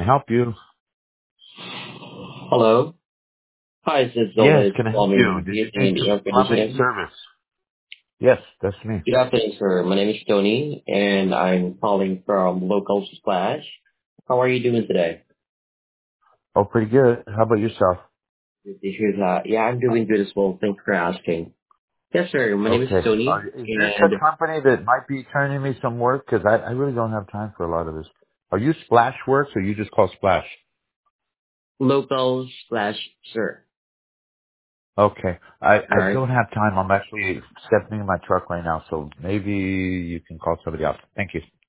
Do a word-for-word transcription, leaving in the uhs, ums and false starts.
help you? Hello. Hi, this is Yes, Zola can I help you? calling Did you Heating need and some Air plumbing Conditioning. service? Yes, that's me. Good afternoon, sir. My name is Tony, and I'm calling from Local Splash. How are you doing today? Oh, pretty good. How about yourself? Good to hear that. Yeah, I'm doing good as well. Thanks for asking. Yes, sir. My name is Okay. Uh, Tony, is this and a company that might be turning me some work? Because I, I really don't have time for a lot of this. Are you Splash Works or you just call Splash? Local Splash, sir. Okay. I, All I right. don't have time. I'm actually stepping in my truck right now, so maybe you can call somebody else. Thank you.